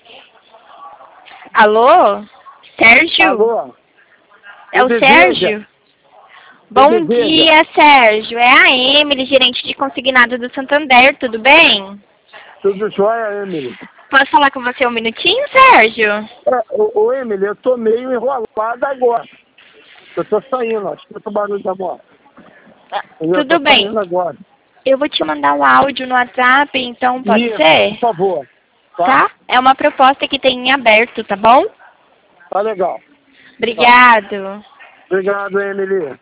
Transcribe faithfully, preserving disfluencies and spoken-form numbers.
Alô? Sérgio? Alô? É o Sérgio? Bom dia, Sérgio. É a Emily, gerente de consignado do Santander, tudo bem? Tudo jóia, Emily. Posso falar com você um minutinho, Sérgio? É, ô, ô, Emily, eu tô meio enrolado agora. Eu tô saindo, ó. Escuta o barulho da moto. Eu Tudo tô bem. saindo agora. Eu vou te mandar um áudio no WhatsApp, então pode Isso, ser? por favor. Tá? Tá? É uma proposta que tem em aberto, tá bom? Tá legal. Obrigado. Obrigado, Emily.